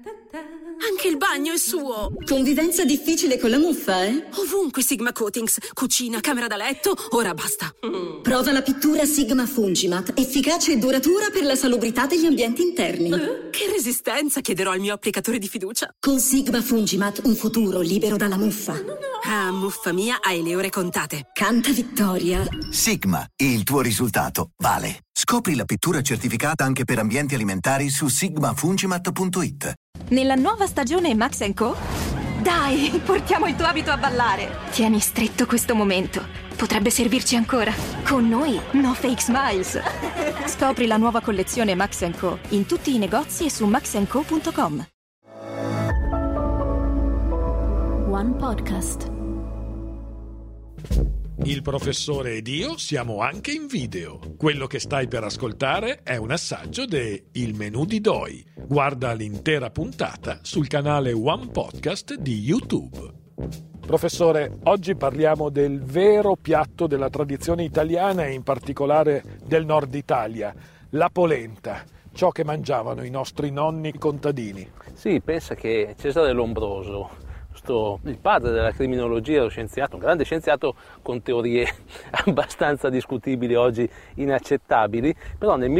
Anche il bagno è suo. Convivenza difficile con la muffa, eh? Ovunque Sigma Coatings. Cucina, camera da letto, ora basta. Prova la pittura Sigma Fungimat, efficace e duratura per la salubrità degli ambienti interni. Che resistenza, chiederò al mio applicatore di fiducia. Con Sigma Fungimat un futuro libero dalla muffa. Ah, muffa mia, hai le ore contate. Canta vittoria. Sigma, il tuo risultato vale. Scopri la pittura certificata anche per ambienti alimentari su sigmafungimat.it. Nella nuova stagione Max & Co? Dai, portiamo il tuo abito a ballare. Tieni stretto questo momento. Potrebbe servirci ancora. Con noi, no fake smiles. Scopri la nuova collezione Max & Co in tutti i negozi e su maxandco.com. One Podcast. Il professore ed io siamo anche in video. Quello che stai per ascoltare è un assaggio de Il menù di Doi. Guarda l'intera puntata sul canale One Podcast di YouTube. Professore, oggi parliamo del vero piatto della tradizione italiana e in particolare del nord Italia, la polenta, ciò che mangiavano i nostri nonni contadini. Sì, pensa che Cesare Lombroso, il padre della criminologia, lo scienziato, un grande scienziato con teorie abbastanza discutibili, oggi inaccettabili, però nel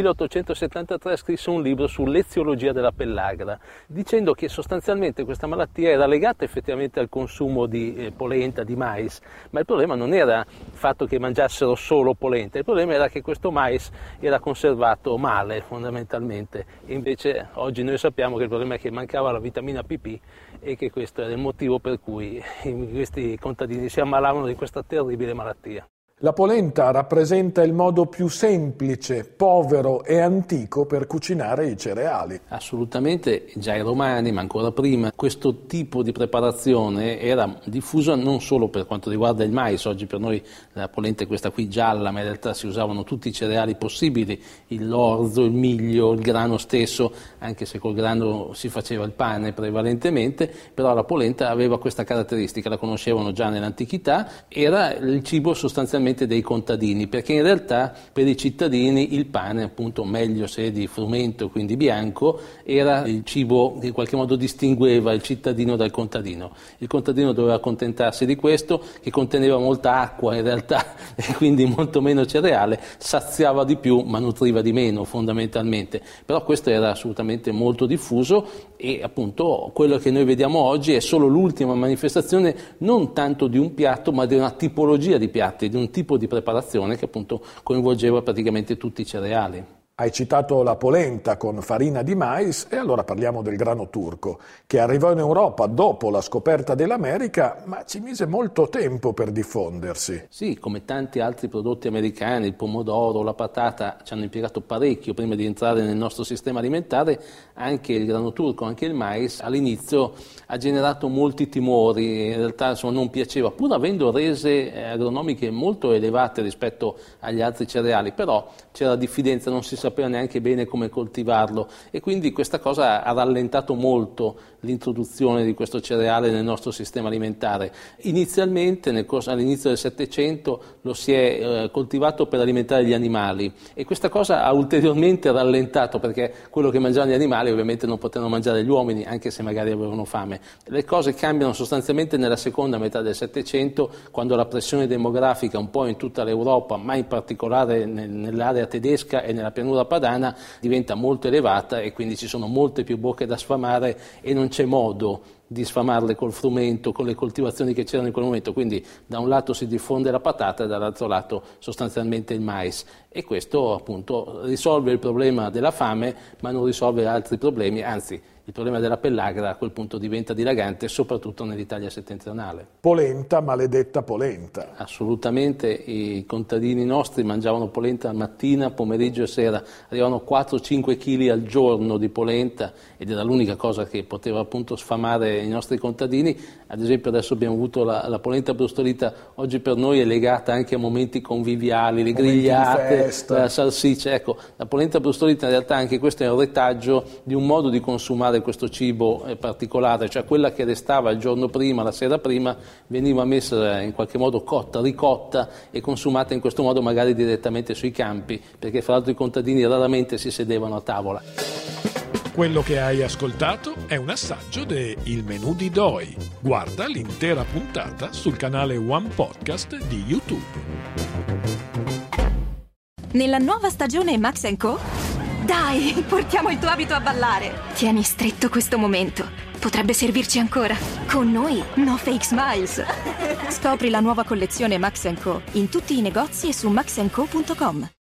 1873 scrisse un libro sull'eziologia della pellagra, dicendo che sostanzialmente questa malattia era legata effettivamente al consumo di polenta, di mais, ma il problema non era il fatto che mangiassero solo polenta, il problema era che questo mais era conservato male fondamentalmente, e invece oggi noi sappiamo che il problema è che mancava la vitamina PP e che questo era il motivo per cui questi contadini si ammalavano di questa terribile malattia. La polenta rappresenta il modo più semplice, povero e antico per cucinare i cereali. Assolutamente, già i romani, ma ancora prima, questo tipo di preparazione era diffuso non solo per quanto riguarda il mais. Oggi per noi la polenta è questa qui gialla, ma in realtà si usavano tutti i cereali possibili, l'orzo, il miglio, il grano stesso, anche se col grano si faceva il pane prevalentemente, però la polenta aveva questa caratteristica, la conoscevano già nell'antichità, era il cibo sostanzialmente dei contadini, perché in realtà per i cittadini il pane, appunto meglio se di frumento, quindi bianco, era il cibo che in qualche modo distingueva il cittadino dal contadino. Il contadino doveva accontentarsi di questo, che conteneva molta acqua in realtà e quindi molto meno cereale, saziava di più ma nutriva di meno fondamentalmente, però questo era assolutamente molto diffuso e appunto quello che noi vediamo oggi è solo l'ultima manifestazione non tanto di un piatto ma di una tipologia di piatti, di un tipo di preparazione che appunto coinvolgeva praticamente tutti i cereali. Hai citato la polenta con farina di mais e allora parliamo del grano turco, che arrivò in Europa dopo la scoperta dell'America, ma ci mise molto tempo per diffondersi. Sì, come tanti altri prodotti americani, il pomodoro, la patata ci hanno impiegato parecchio prima di entrare nel nostro sistema alimentare, anche il grano turco, anche il mais all'inizio ha generato molti timori, in realtà non piaceva, pur avendo rese agronomiche molto elevate rispetto agli altri cereali, però c'era diffidenza, non si sapeva neanche bene come coltivarlo e quindi questa cosa ha rallentato molto l'introduzione di questo cereale nel nostro sistema alimentare. Inizialmente, all'inizio del Settecento, lo si è coltivato per alimentare gli animali e questa cosa ha ulteriormente rallentato perché quello che mangiavano gli animali ovviamente non potevano mangiare gli uomini, anche se magari avevano fame. Le cose cambiano sostanzialmente nella seconda metà del Settecento, quando la pressione demografica un po' in tutta l'Europa, ma in particolare nell'area tedesca e nella pianura padana, diventa molto elevata e quindi ci sono molte più bocche da sfamare e non c'è modo di sfamarle col frumento, con le coltivazioni che c'erano in quel momento, quindi da un lato si diffonde la patata e dall'altro lato sostanzialmente il mais e questo appunto risolve il problema della fame ma non risolve altri problemi, anzi il problema della pellagra a quel punto diventa dilagante, soprattutto nell'Italia settentrionale. Polenta, maledetta polenta. Assolutamente, i contadini nostri mangiavano polenta mattina, pomeriggio e sera, arrivavano 4-5 kg al giorno di polenta ed era l'unica cosa che poteva appunto sfamare i nostri contadini. Ad esempio adesso abbiamo avuto la polenta brustolita, oggi per noi è legata anche a momenti conviviali, le grigliate, la salsiccia, ecco, la polenta brustolita in realtà anche questo è un retaggio di un modo di consumare questo cibo particolare, cioè quella che restava il giorno prima, la sera prima, veniva messa in qualche modo cotta, ricotta e consumata in questo modo magari direttamente sui campi, perché fra l'altro i contadini raramente si sedevano a tavola. Quello che hai ascoltato è un assaggio de Il menù di Doi. Guarda l'intera puntata sul canale One Podcast di YouTube. Nella nuova stagione Max & Co? Dai, portiamo il tuo abito a ballare. Tieni stretto questo momento. Potrebbe servirci ancora. Con noi, no fake smiles. Scopri la nuova collezione Max & Co in tutti i negozi e su maxandco.com.